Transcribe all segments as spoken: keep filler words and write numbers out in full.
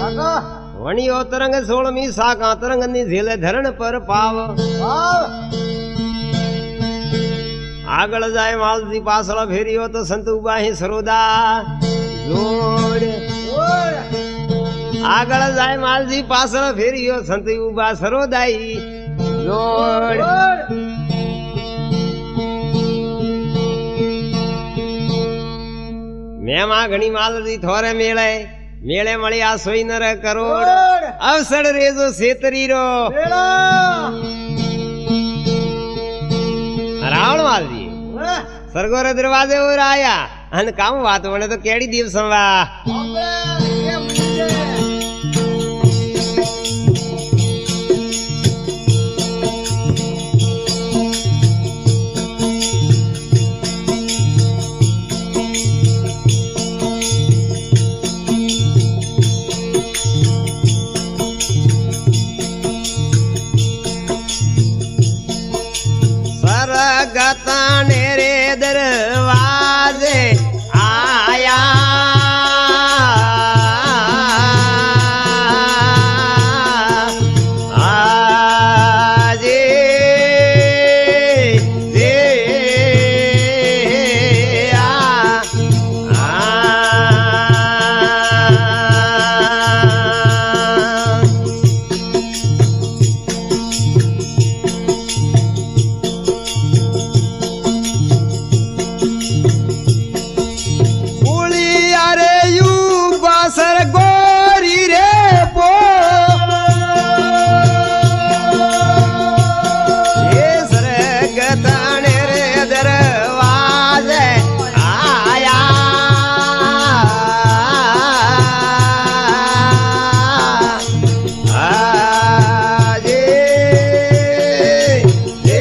वणियो तरंग सोलमी साका तरंग निझेल धरण पर पाव आगळ जाय मालजी पासळ फेरियो तो संत उभा ही सरोदा जोड आगळ जाय मालजी पासळ फेरियो संत उभा सरोदाई जोड मेमा घणी मालजी थोरे मेळे मेळे मळिया सोई नर करोड़ अवसर रेजो सेतरी रो रावण मालजी सरगोर दरवाजे और आया अन काम बात बने तो केड़ी दिवस वा गताने रे दरवाजे आया आजे दे आ सर गोरी रे पो ये सर गताने रे दरवाजे आया आजे दे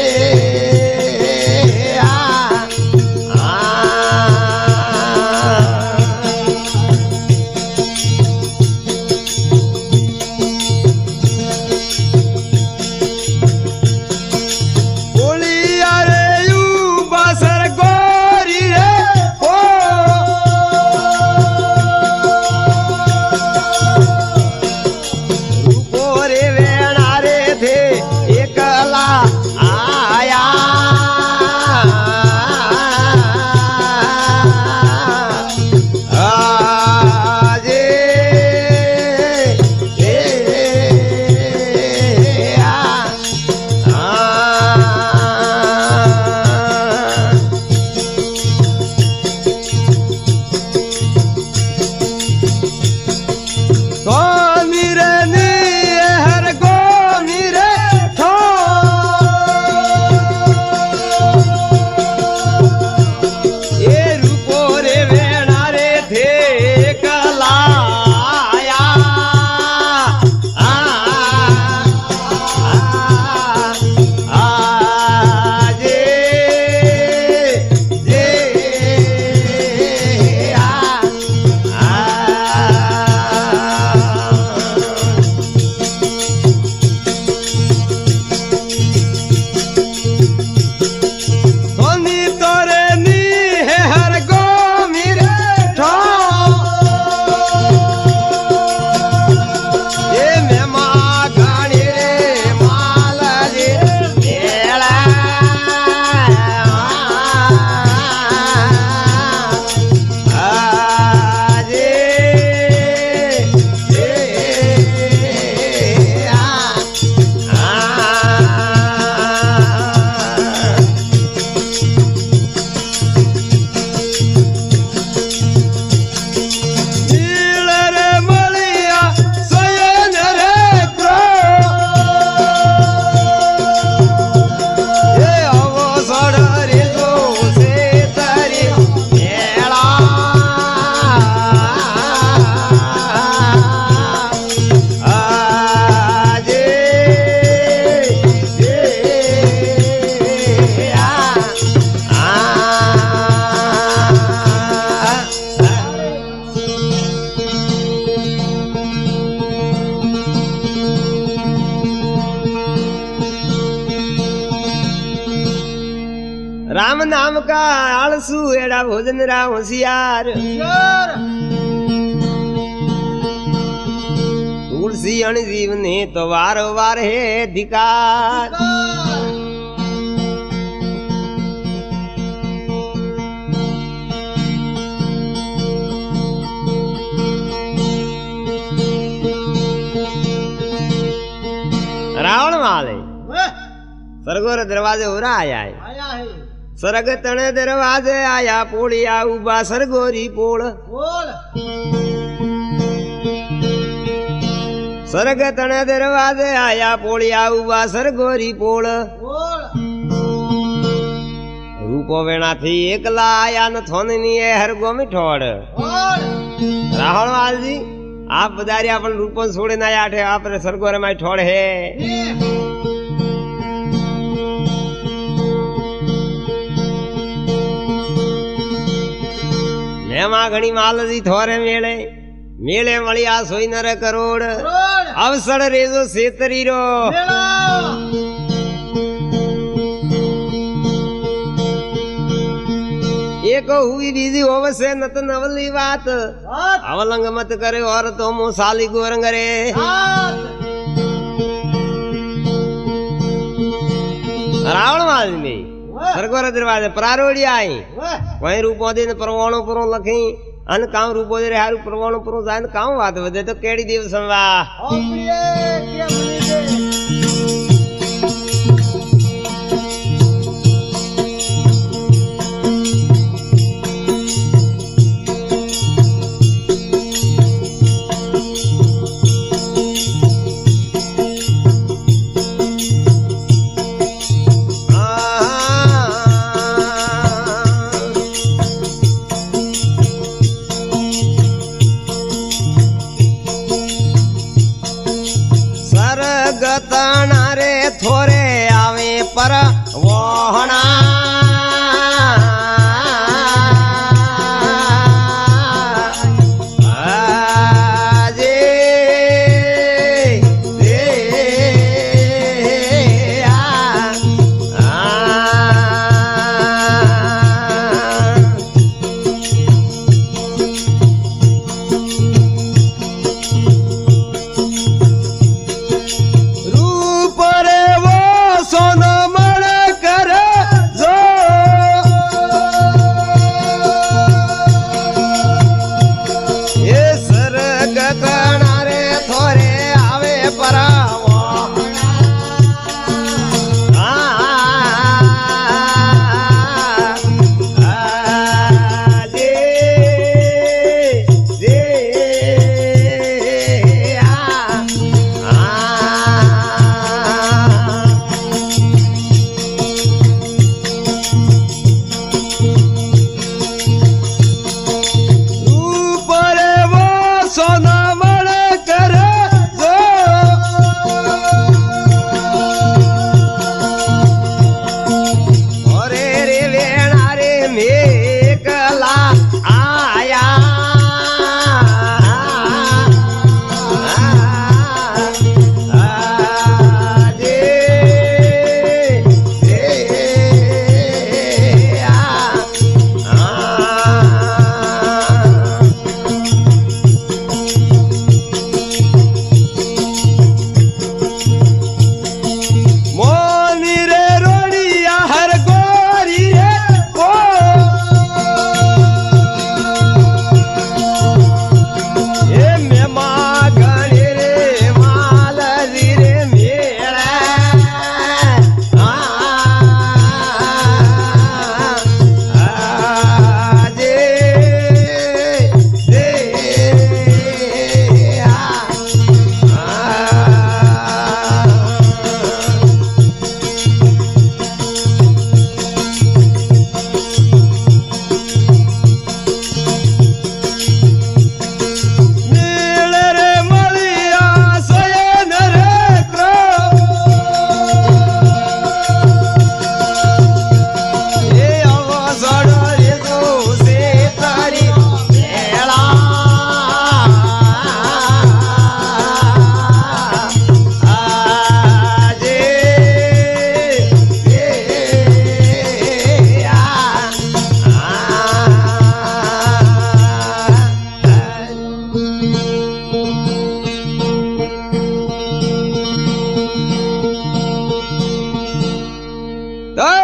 राम नाम का आलसू एड़ा भोजन रा होशियार तुलसी अणजीव ने तो वार वार है धिकार। रावण वाले सरगोर दरवाजे हो रहा आया है, आया है सरग तने दरवाजे आया पोड़िया उबा सरगोरी पोड़। बोल सरग तने दरवाजे आया पोड़िया उबा सरगोरी पोड़। बोल रूपो वेणा थी एकला आया न थोनी है हर गो मिठोड़। बोल रावण वाल जी आप बदारी अपन रूपो छोड़े ना आठे आप सरगोरे में ठोड़ है। घणी माल जी थोरे मेले मेले मलिया सोई नर करोड़। अवसर रेजो सेतरी रो एक हुई बीजी होवसे नत नवली बात। अवलंग मत करे और तो मुँह साली गोरंग रे। रावण माल में सरगोर दरवाजे प्रारोड़ी आई वही रूपो दे परवाणो पुरो लखी अन काम रूपो दे हारू परवाणो पुरो जान काम बात वदे तो केड़ी दिवस वा ओ प्रिय के बनी थोरे आवे पर वोहना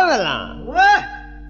भला ओए